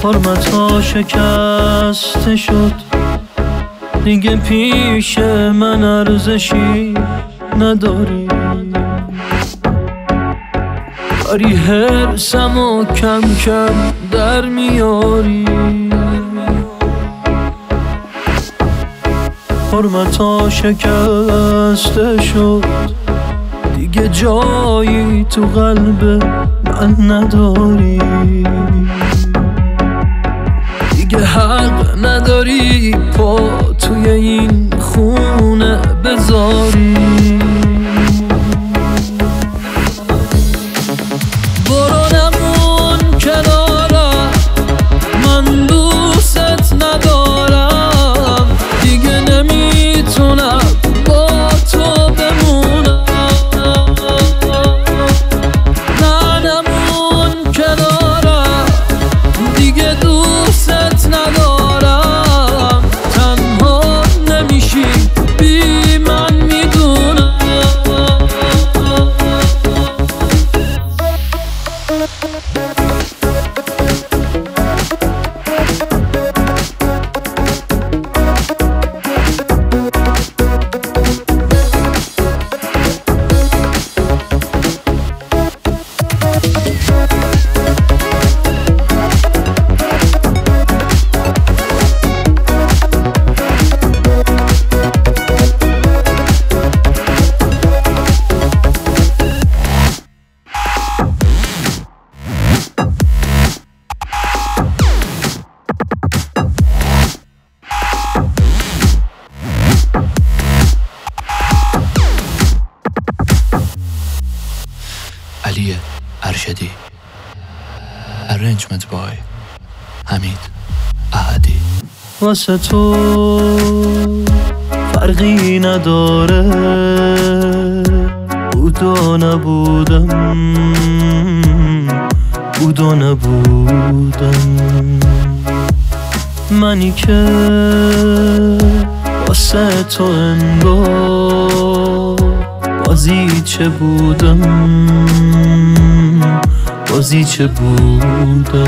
حرمت‌ها شکسته شد، دیگه پیش من ارزشی نداری. داری حرصمو کم کم در میاری. حرمت‌ها شکسته شد، دیگه جایی تو قلب من نداری. دیگه حق نداری پا توی این خونه بذاری. برو نمون کنارم، من دوست ندارم. دیگه نمیتونم با تو بمونم. نه نمون کنارم، دیگه دوست ندارم. تنها نمیشی بی من میدونم. علی ارشدی. Arrangement by حمید احدی. واسه تو فرقی نداره بود و نبودم، بود و نبودم. منی که واسه تو انگار بازی چه بودم، بازی چه بودم.